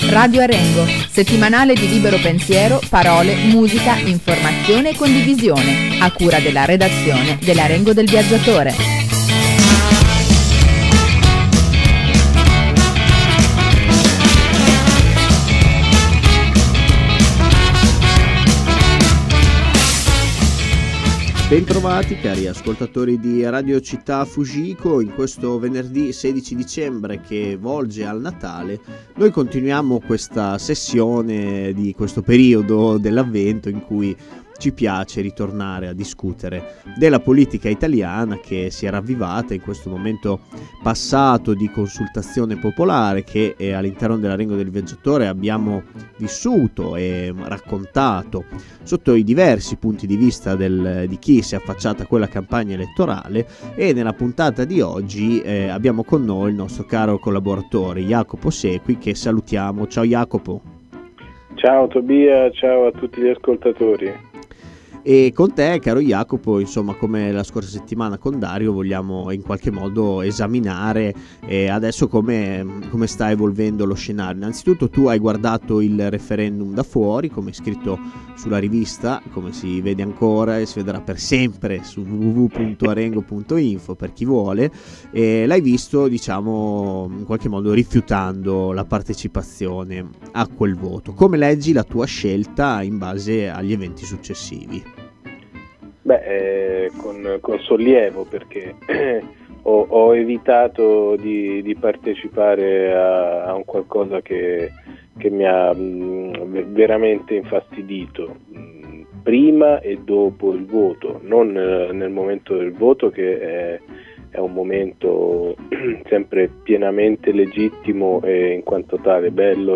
Radio Arengo, settimanale di libero pensiero, parole, musica, informazione e condivisione, a cura della redazione dell'Arengo del Viaggiatore. Bentrovati cari ascoltatori di Radio Città Fujiko, in questo venerdì 16 dicembre che volge al Natale. Noi continuiamo questa sessione di questo periodo dell'Avvento in cui ci piace ritornare a discutere della politica italiana che si è ravvivata in questo momento passato di consultazione popolare che all'interno dell'Arengo del Viaggiatore abbiamo vissuto e raccontato sotto i diversi punti di vista di chi si è affacciata a quella campagna elettorale. E nella puntata di oggi abbiamo con noi il nostro caro collaboratore Jacopo Sequi, che salutiamo. Ciao Jacopo. Ciao Tobia, ciao a tutti gli ascoltatori. E con te, caro Jacopo, insomma, come la scorsa settimana con Dario, vogliamo in qualche modo esaminare adesso come sta evolvendo lo scenario. Innanzitutto tu hai guardato il referendum da fuori, come è scritto sulla rivista, come si vede ancora e si vedrà per sempre su www.arengo.info per chi vuole, e l'hai visto, diciamo, in qualche modo rifiutando la partecipazione a quel voto. Come leggi la tua scelta in base agli eventi successivi? Con sollievo, perché ho evitato di partecipare a un qualcosa che mi ha veramente infastidito prima e dopo il voto, non nel momento del voto, che è un momento sempre pienamente legittimo e in quanto tale bello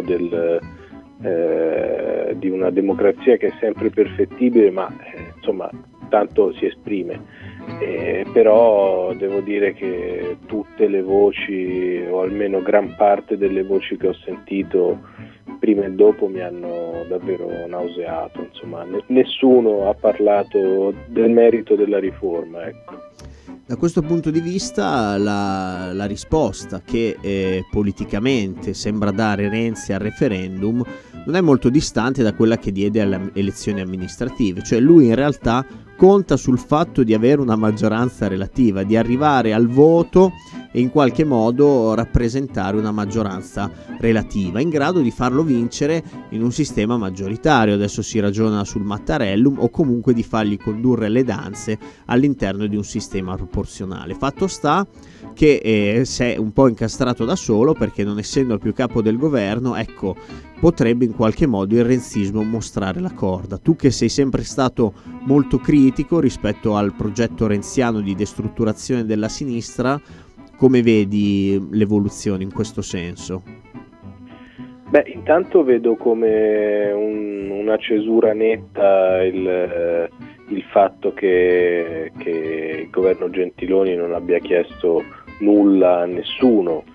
di una democrazia che è sempre perfettibile, ma insomma tanto si esprime, però devo dire che tutte le voci, o almeno gran parte delle voci che ho sentito prima e dopo, mi hanno davvero nauseato. Insomma, nessuno ha parlato del merito della riforma, ecco. Da questo punto di vista la risposta che politicamente sembra dare Renzi al referendum non è molto distante da quella che diede alle elezioni amministrative, cioè lui in realtà conta sul fatto di avere una maggioranza relativa, di arrivare al voto e in qualche modo rappresentare una maggioranza relativa, in grado di farlo vincere in un sistema maggioritario. Adesso si ragiona sul Mattarellum, o comunque di fargli condurre le danze all'interno di un sistema proporzionale. Fatto sta che si è un po' incastrato da solo, perché non essendo più capo del governo, ecco, potrebbe in qualche modo il renzismo mostrare la corda. Tu che sei sempre stato molto critico rispetto al progetto renziano di destrutturazione della sinistra, come vedi l'evoluzione in questo senso? Intanto vedo come una cesura netta il fatto che il governo Gentiloni non abbia chiesto nulla a nessuno.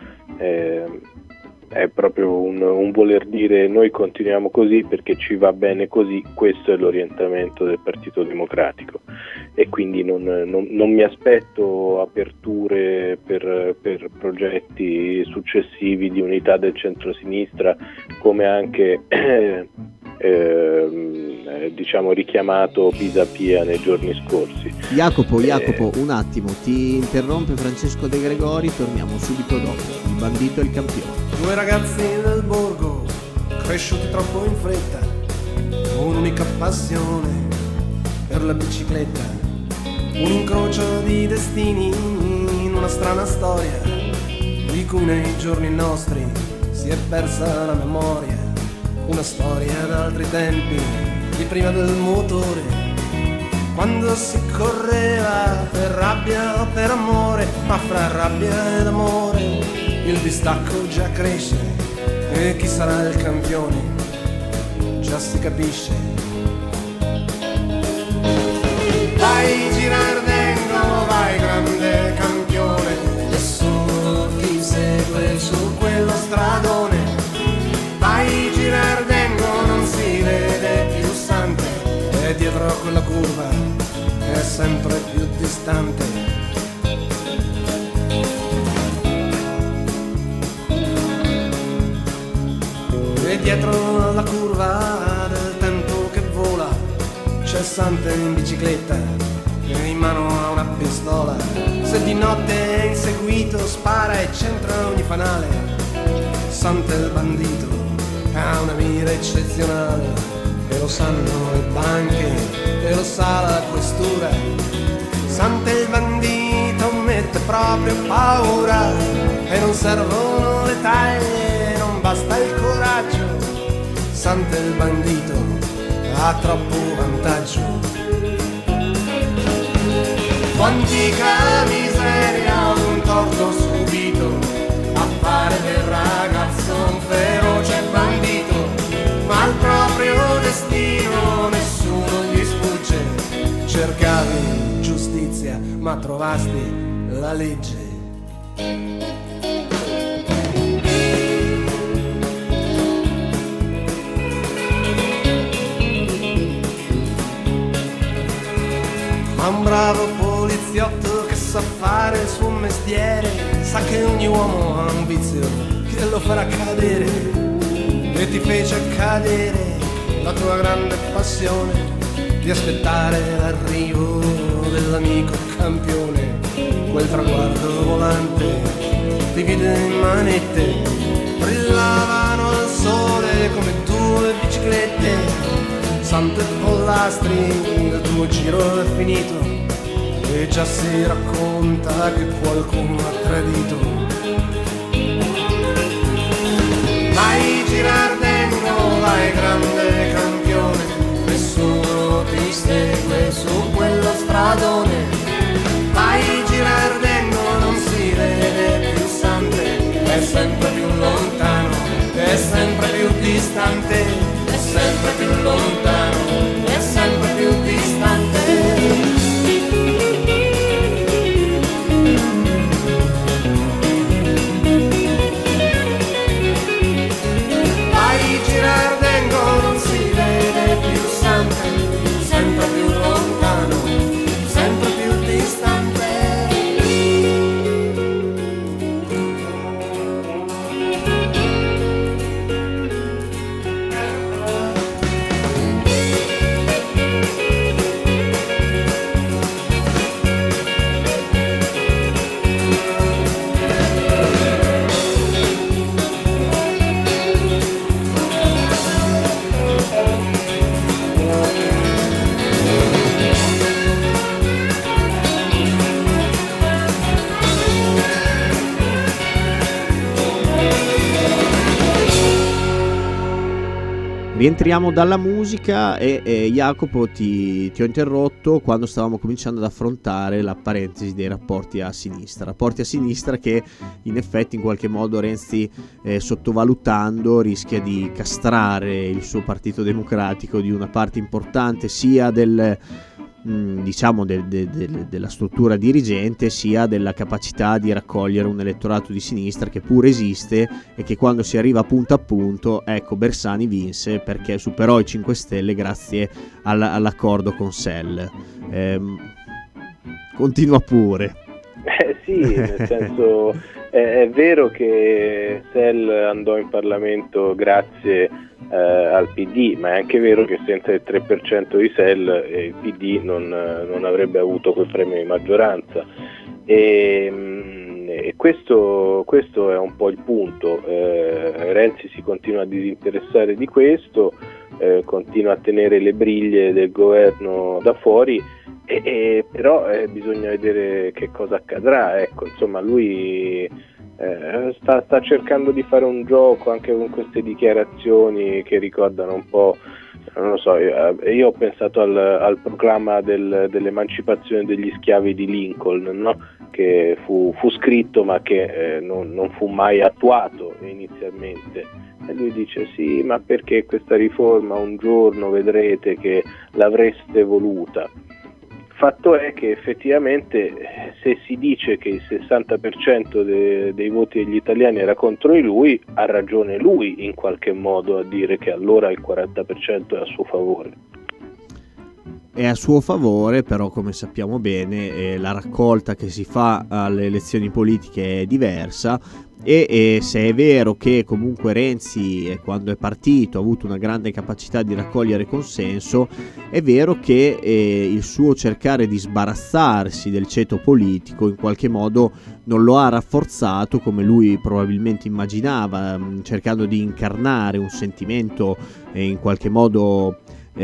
È proprio un voler dire: noi continuiamo così perché ci va bene così, questo è l'orientamento del Partito Democratico, e quindi non mi aspetto aperture per progetti successivi di unità del centrosinistra, come anche diciamo richiamato Pisapia nei giorni scorsi. Jacopo, un attimo, ti interrompe Francesco De Gregori, torniamo subito dopo. Il bandito e il campione. Due ragazzi del borgo, cresciuti troppo in fretta, un'unica passione per la bicicletta, un incrocio di destini in una strana storia, di cui nei giorni nostri si è persa la memoria, una storia d'altri tempi, di prima del motore, quando si correva per rabbia o per amore, ma fra rabbia ed amore il distacco già cresce, e chi sarà il campione già si capisce. Vai Girardengo, vai grande campione, nessuno ti segue su quello stradone. Vai Girardengo, non si vede più sante, e dietro a quella curva è sempre più distante. dietro alla curva del tempo che vola c'è Sante in bicicletta e in mano ha una pistola. Se di notte è inseguito spara e centra ogni fanale. Sante il bandito ha una mira eccezionale e lo sanno le banche e lo sa la questura. Sante il bandito mette proprio paura e non servono le taglie, non basta il coraggio. Sante il bandito ha troppo vantaggio. Quantica miseria, un torto subito a fare del ragazzo un feroce bandito, ma al proprio destino nessuno gli sfugge. Cercavi giustizia ma trovasti la legge. Ma un bravo poliziotto che sa fare il suo mestiere sa che ogni uomo ha un vizio che lo farà cadere, che ti fece cadere la tua grande passione di aspettare l'arrivo dell'amico campione. Quel traguardo volante ti vide in manette, brillavano al sole come due biciclette. Sante pollastri, il tuo giro è finito e già si racconta che qualcuno ha tradito. Vai Girardengo, vai grande campione, nessuno ti segue su quello stradone. Vai Girardengo, non si vede più Sante, è sempre più lontano, è sempre più distante. È sempre più lontano, è sempre più distante. Vai Girardengo, non si vede più Sante, sempre più lontano, sempre più distante. Rientriamo dalla musica e Jacopo ti ho interrotto quando stavamo cominciando ad affrontare la parentesi dei rapporti a sinistra che in effetti in qualche modo Renzi, sottovalutando, rischia di castrare il suo Partito Democratico di una parte importante sia del della struttura dirigente sia della capacità di raccogliere un elettorato di sinistra che pure esiste e che quando si arriva punto a punto, ecco, Bersani vinse perché superò i 5 Stelle grazie all'accordo con SEL. Continua pure. Sì, nel senso è vero che SEL andò in Parlamento grazie al PD, ma è anche vero che senza il 3% di SEL il PD non avrebbe avuto quel premio di maggioranza e questo è un po' il punto. Renzi si continua a disinteressare di questo, continua a tenere le briglie del governo da fuori però bisogna vedere che cosa accadrà. Ecco, insomma, lui sta cercando di fare un gioco anche con queste dichiarazioni che ricordano un po', non lo so, io ho pensato al proclama dell'emancipazione degli schiavi di Lincoln, no? Che fu scritto ma che non fu mai attuato inizialmente, e lui dice sì, ma perché questa riforma un giorno vedrete che l'avreste voluta. Fatto è che effettivamente se si dice che il 60% dei voti degli italiani era contro di lui, ha ragione lui in qualche modo a dire che allora il 40% è a suo favore. è a suo favore, però come sappiamo bene la raccolta che si fa alle elezioni politiche è diversa. E se è vero che comunque Renzi, quando è partito, ha avuto una grande capacità di raccogliere consenso, è vero che il suo cercare di sbarazzarsi del ceto politico in qualche modo non lo ha rafforzato come lui probabilmente immaginava, cercando di incarnare un sentimento in qualche modo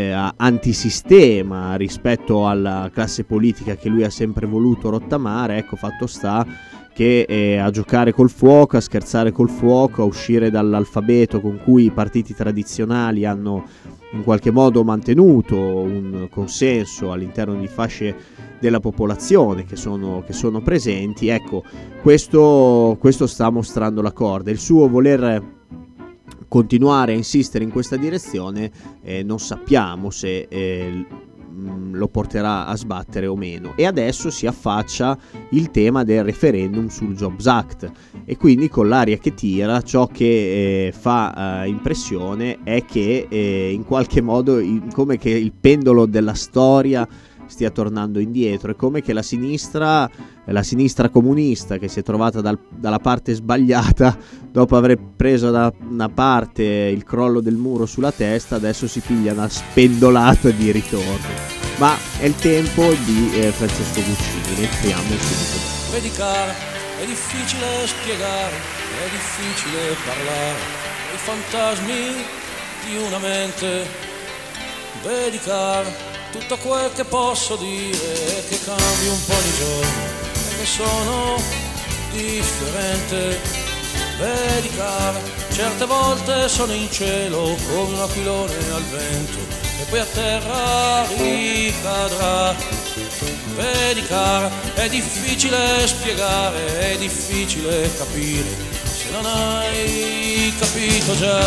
antisistema rispetto alla classe politica che lui ha sempre voluto rottamare. Ecco, fatto sta che a giocare col fuoco, a scherzare col fuoco, a uscire dall'alfabeto con cui i partiti tradizionali hanno in qualche modo mantenuto un consenso all'interno di fasce della popolazione che sono presenti. Ecco, questo sta mostrando la corda. Il suo voler continuare a insistere in questa direzione non sappiamo se lo porterà a sbattere o meno. E adesso si affaccia il tema del referendum sul Jobs Act, e quindi con l'aria che tira ciò che fa impressione è che in qualche modo come che il pendolo della storia stia tornando indietro. È come che la sinistra comunista, che si è trovata dalla parte sbagliata dopo aver preso da una parte il crollo del muro sulla testa, adesso si piglia una spendolata di ritorno. Ma è il tempo di Francesco Guccini, entriamo subito. Vedi cara, è difficile spiegare, è difficile parlare, i fantasmi di una mente. Vedi cara, tutto quel che posso dire è che cambi un po' ogni giorno e che sono differente. Vedi cara, certe volte sono in cielo come un aquilone al vento e poi a terra ricadrà. Vedi cara, è difficile spiegare, è difficile capire se non hai capito già.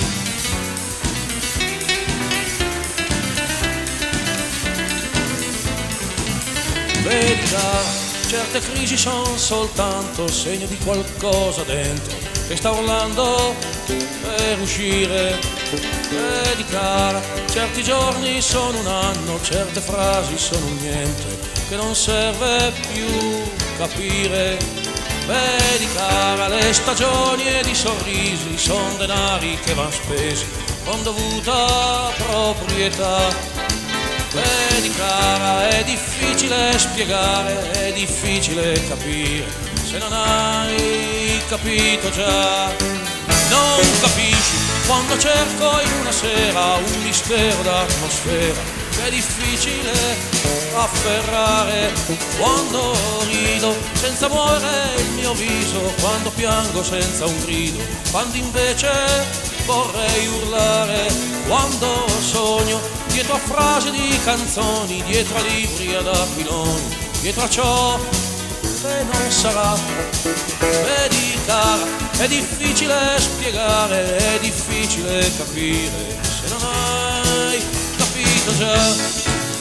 Vedi cara, certe crisi sono soltanto segno di qualcosa dentro che sta urlando per uscire. Vedi cara, certi giorni sono un anno, certe frasi sono un niente che non serve più capire. Vedi cara, le stagioni ed i sorrisi sono denari che van spesi con dovuta proprietà. Vedi cara, è difficile spiegare, è difficile capire se non hai capito già. Non capisci quando cerco in una sera un mistero d'atmosfera che è difficile afferrare. Quando rido senza muovere il mio viso, quando piango senza un grido, quando invece vorrei urlare. Quando sogno dietro a frasi di canzoni, dietro a libri ad aquiloni, dietro a ciò che non sarà. Vedi cara, è difficile spiegare, è difficile capire se non hai capito già.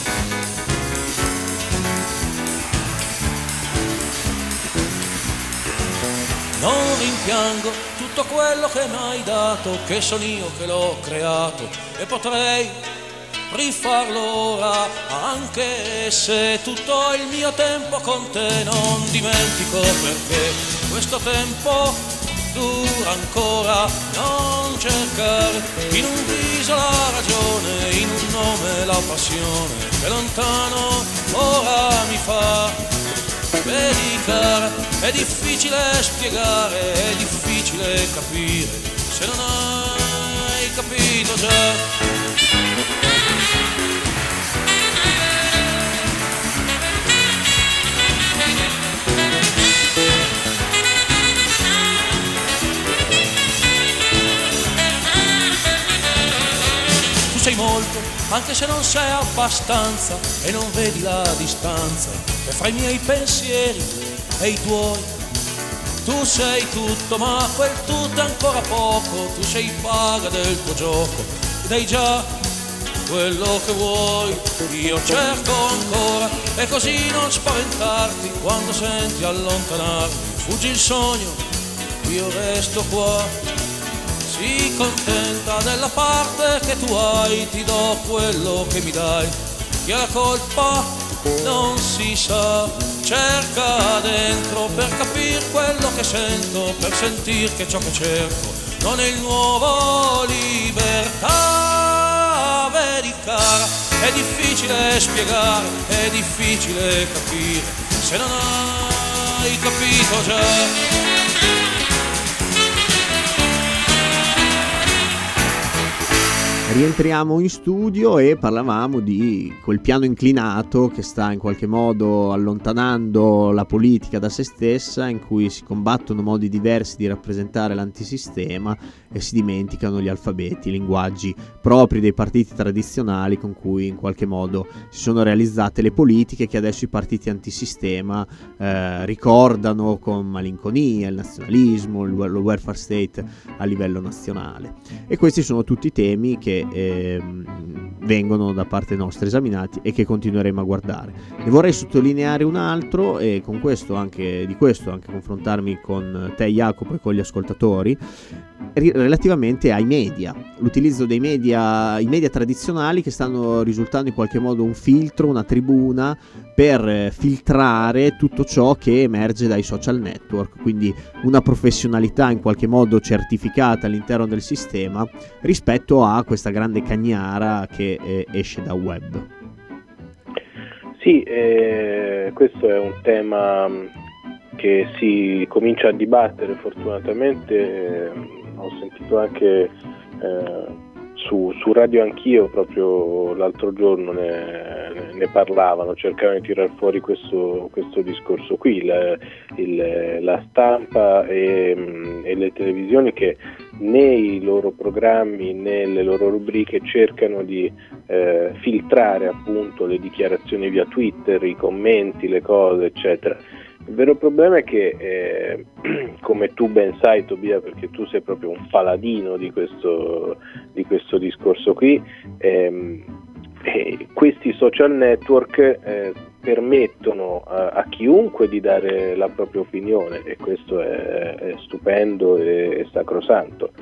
Non rimpiango tutto quello che mi hai dato, che sono io che l'ho creato e potrei rifarlo ora, anche se tutto il mio tempo con te non dimentico, perché questo tempo dura ancora. Non cercare in un viso la ragione, in un nome la passione che lontano ora mi fa. Vedi cara, è difficile spiegare, è difficile capire se non hai capito già. Sei molto, anche se non sei abbastanza, e non vedi la distanza che fra i miei pensieri e i tuoi. Tu sei tutto, ma quel tutto è ancora poco. Tu sei paga del tuo gioco ed hai già quello che vuoi. Io cerco ancora, e così non spaventarti quando senti allontanarmi. Fuggi il sogno, io resto qua. Sii contenta della parte che tu hai, ti do quello che mi dai. chi ha la colpa non si sa, cerca dentro per capire quello che sento, per sentir che ciò che cerco non è il nuovo libertà. Vedi cara, è difficile spiegare, è difficile capire se non hai capito già. Rientriamo in studio e parlavamo di quel piano inclinato che sta in qualche modo allontanando la politica da se stessa, in cui si combattono modi diversi di rappresentare l'antisistema e si dimenticano gli alfabeti, i linguaggi propri dei partiti tradizionali con cui in qualche modo si sono realizzate le politiche che adesso i partiti antisistema ricordano con malinconia, il nazionalismo, il welfare state a livello nazionale. E questi sono tutti temi che vengono da parte nostra esaminati e che continueremo a guardare. Ne vorrei sottolineare un altro e con questo anche confrontarmi con te Jacopo e con gli ascoltatori relativamente ai media, l'utilizzo dei media, i media tradizionali che stanno risultando in qualche modo un filtro, una tribuna per filtrare tutto ciò che emerge dai social network, quindi una professionalità in qualche modo certificata all'interno del sistema rispetto a questa grande cagnara che esce da web. Sì, questo è un tema che si comincia a dibattere fortunatamente. Ho sentito anche su Radio Anch'io proprio l'altro giorno ne parlavano, cercavano di tirar fuori questo discorso qui, la stampa e le televisioni che nei loro programmi, nelle loro rubriche cercano di filtrare appunto le dichiarazioni via Twitter, i commenti, le cose eccetera. Il vero problema è che, come tu ben sai Tobia, perché tu sei proprio un paladino di questo discorso qui, questi social network permettono a chiunque di dare la propria opinione, e questo è stupendo e sacrosanto.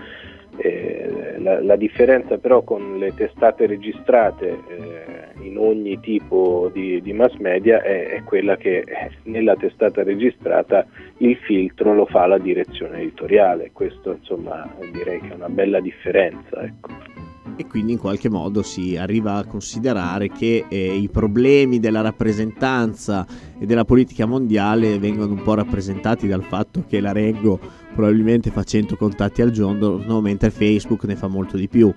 La differenza però con le testate registrate in ogni tipo di mass media è quella che nella testata registrata il filtro lo fa la direzione editoriale. Questo insomma direi che è una bella differenza, ecco. E quindi in qualche modo si arriva a considerare che i problemi della rappresentanza e della politica mondiale vengono un po' rappresentati dal fatto che la Rengo probabilmente fa 100 contatti al giorno, mentre Facebook ne fa molto di più.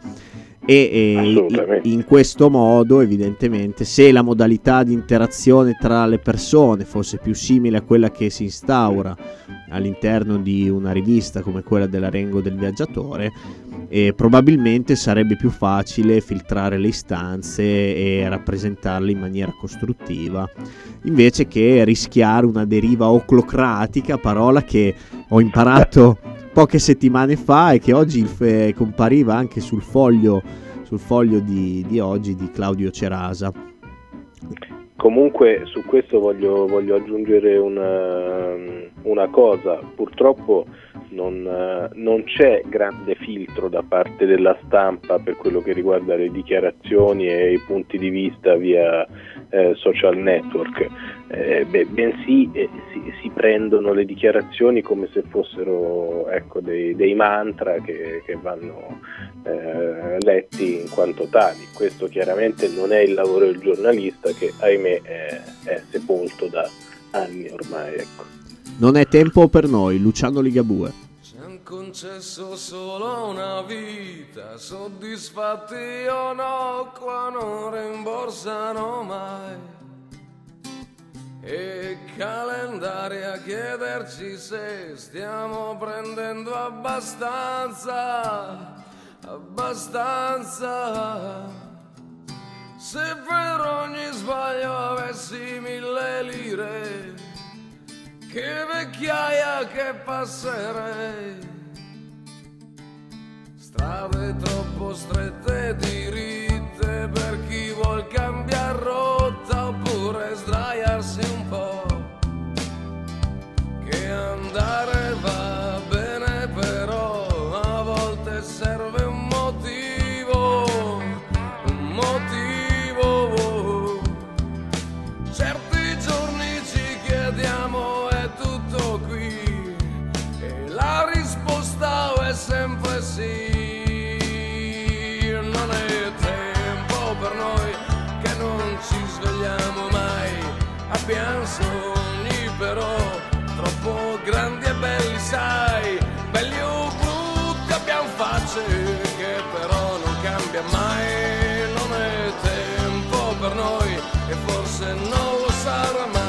E in questo modo evidentemente, se la modalità di interazione tra le persone fosse più simile a quella che si instaura all'interno di una rivista come quella della Rengo del Viaggiatore, probabilmente sarebbe più facile filtrare le istanze e rappresentarle in maniera costruttiva, invece che rischiare una deriva oclocratica, parola che ho imparato poche settimane fa e che oggi compariva anche sul foglio di oggi di Claudio Cerasa. Comunque su questo voglio aggiungere una cosa. Purtroppo non c'è grande filtro da parte della stampa per quello che riguarda le dichiarazioni e i punti di vista via social network, bensì si prendono le dichiarazioni come se fossero dei mantra che vanno letti in quanto tali. Questo chiaramente non è il lavoro del giornalista, che ahimè è sepolto da anni ormai, ecco. Non è tempo per noi, Luciano Ligabue. Ci han concesso solo una vita, soddisfatti o no, qua non rimborsano mai. E calendari a chiederci se stiamo prendendo abbastanza. Se per ogni sbaglio avessi 1000 lire, che vecchiaia che passerei. Strade troppo strette e diritte per chi vuol cambiare rotta oppure sdraiarsi un po'. Che andare va bene, però a volte serve un motivo. sì, non è tempo per noi che non ci svegliamo mai. Abbiamo sogni però troppo grandi e belli, sai, belli o brutti, abbiamo facce che però non cambia mai. Non è tempo per noi e forse non lo sarà mai.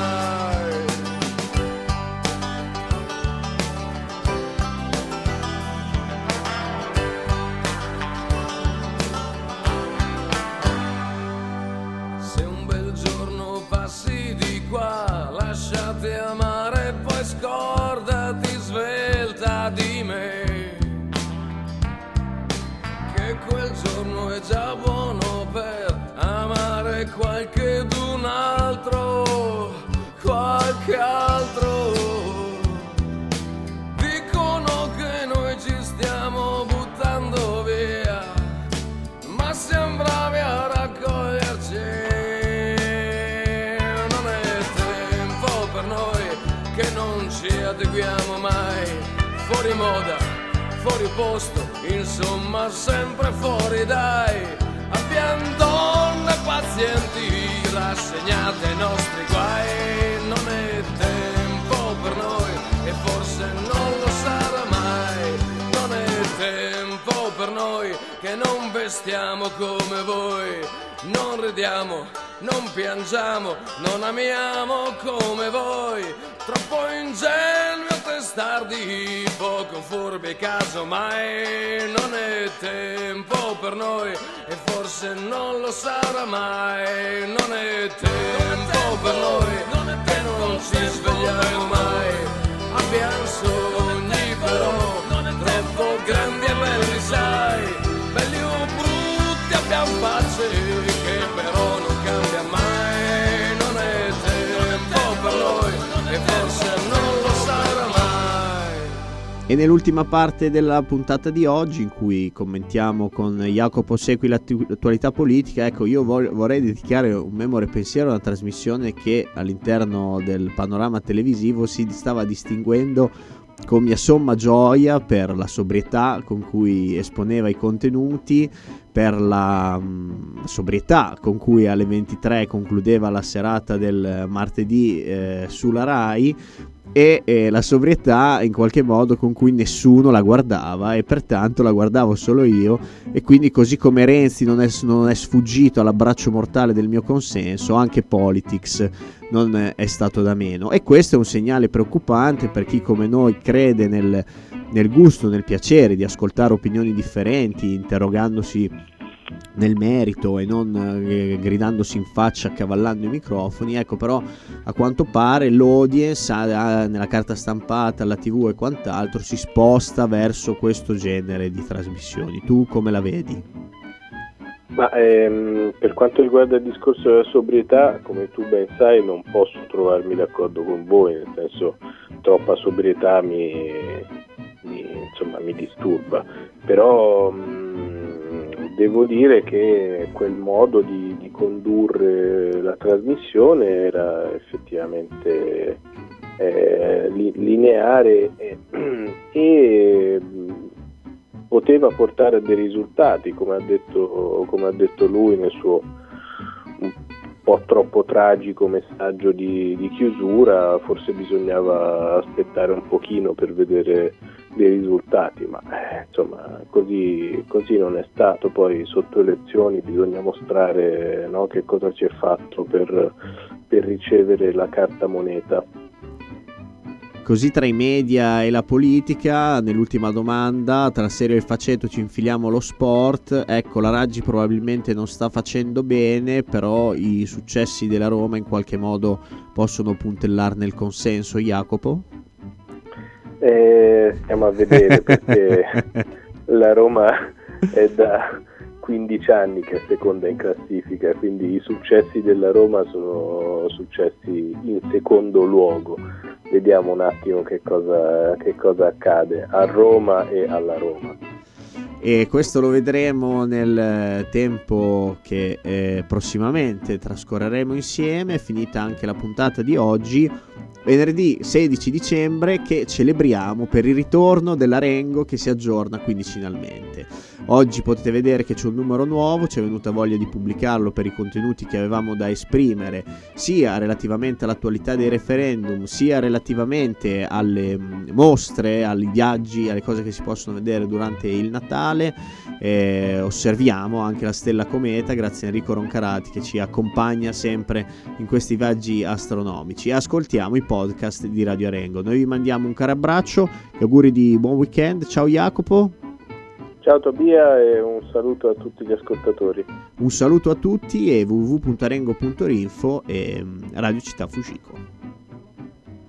Se un bel giorno passi di qua, lasciati amare e poi scordati svelta di me, che quel giorno è già buono per amare qualchedun altro, qualche altro. Dicono che noi ci stiamo buttando via, ma siamo bravi a raccoglierci. Non è tempo per noi che non ci adeguiamo mai, fuori moda, fuori posto, insomma sempre fuori dai. Abbiamo donne pazienti rassegnate ai nostri guai. Non è tempo per noi e forse non lo sarà mai. Non è tempo per noi che non vestiamo come voi, non ridiamo, non piangiamo, non amiamo come voi. Troppo ingenui o testardi, poco furbi casomai. Non è tempo per noi e forse non lo sarà mai. Non è tempo per noi che non ci svegliamo mai. Abbiamo sogni però troppo grandi e belli, sai, belli o brutti, abbiamo facce che però non cambia mai. Non è tempo per noi e forse non lo sarà mai. E nell'ultima parte della puntata di oggi, in cui commentiamo con Jacopo Sequi l'attualità politica, ecco, io vorrei dedicare un memore pensiero a una trasmissione che all'interno del panorama televisivo si stava distinguendo con mia somma gioia per la sobrietà con cui esponeva i contenuti, per la sobrietà con cui alle 23 concludeva la serata del martedì sulla Rai, e la sobrietà in qualche modo con cui nessuno la guardava, e pertanto la guardavo solo io, e quindi, così come Renzi non è sfuggito all'abbraccio mortale del mio consenso, anche Politics non è stato da meno. E questo è un segnale preoccupante per chi come noi crede nel gusto, nel piacere di ascoltare opinioni differenti, interrogandosi nel merito e non gridandosi in faccia, accavallando i microfoni. Ecco, però a quanto pare l'audience nella carta stampata, alla TV e quant'altro si sposta verso questo genere di trasmissioni. Tu come la vedi? Ma per quanto riguarda il discorso della sobrietà, come tu ben sai, non posso trovarmi d'accordo con voi, nel senso, troppa sobrietà mi disturba, però devo dire che quel modo di condurre la trasmissione era effettivamente lineare e poteva portare a dei risultati, come ha detto lui nel suo un po' troppo tragico messaggio di chiusura. Forse bisognava aspettare un pochino per vedere dei risultati, ma insomma così non è stato. Poi sotto elezioni bisogna mostrare, no, che cosa si è fatto per ricevere la carta moneta. Così tra i media e la politica, nell'ultima domanda, tra serio e il faceto ci infiliamo lo sport. Ecco, la Raggi probabilmente non sta facendo bene, però i successi della Roma in qualche modo possono puntellarne il consenso. Jacopo? Stiamo a vedere, perché la Roma è da 15 anni che è seconda in classifica, quindi i successi della Roma sono successi in secondo luogo. Vediamo un attimo che cosa accade a Roma e alla Roma. E questo lo vedremo nel tempo che prossimamente trascorreremo insieme. Finita anche la puntata di oggi, venerdì 16 dicembre che celebriamo per il ritorno dell'Arengo che si aggiorna quindicinalmente. Oggi potete vedere che c'è un numero nuovo, ci è venuta voglia di pubblicarlo per i contenuti che avevamo da esprimere, sia relativamente all'attualità dei referendum, sia relativamente alle mostre, ai viaggi, alle cose che si possono vedere durante il Natale. Osserviamo anche la stella cometa grazie a Enrico Roncarati che ci accompagna sempre in questi viaggi astronomici. Ascoltiamo i podcast di Radio Arengo. Noi vi mandiamo un caro abbraccio, auguri di buon weekend. Ciao Jacopo. Ciao Tobia e un saluto a tutti gli ascoltatori. Un saluto a tutti e www.arengo.info e Radio Città Fucico.